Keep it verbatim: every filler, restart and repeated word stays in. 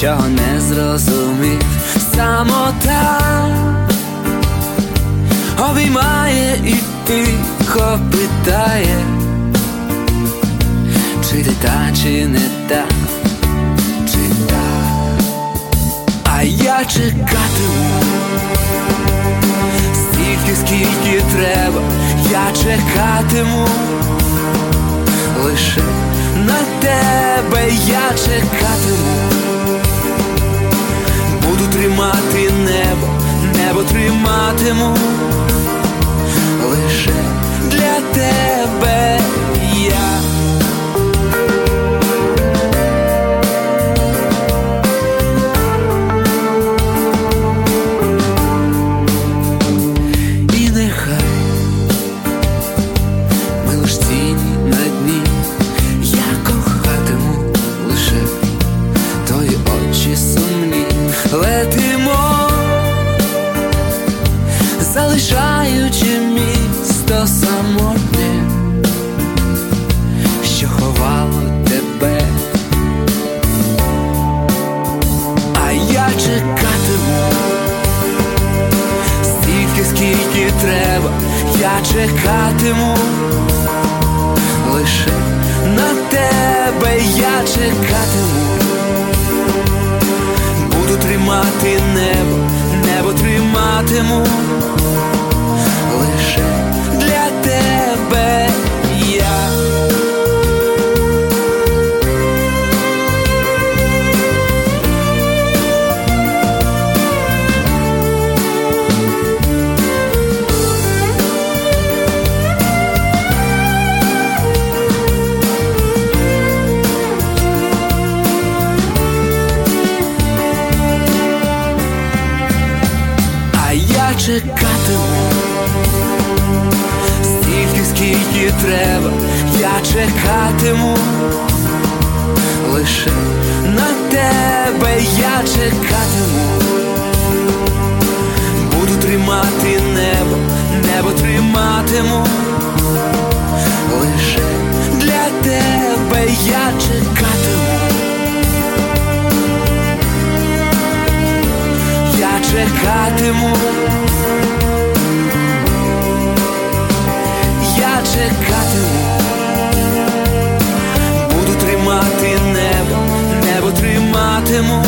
нічого не зрозумів. Самота обіймає і тихо питає, чи ти та, чи не та, чи та. А я чекатиму стільки, скільки треба. Я чекатиму лише на тебе. Я чекатиму, буду тримати небо, небо триматиму лише для тебе я. І нехай ми лиш тіні на дні, я кохатиму лише твої очі сумні. Летимо, залишаючи місто самотнє, що ховало тебе. А я чекатиму стільки, скільки треба. Я чекатиму лише на тебе. Я чекатиму, буду тримати небо, небо триматиму лише для тебе я. Я чекатиму стільки, скільки треба. Я чекатиму лише на тебе. Я чекатиму, буду тримати небо, небо триматиму лише для тебе. Я чекатиму, я чекатиму, я чекатиму, буду тримати небо, небо триматиму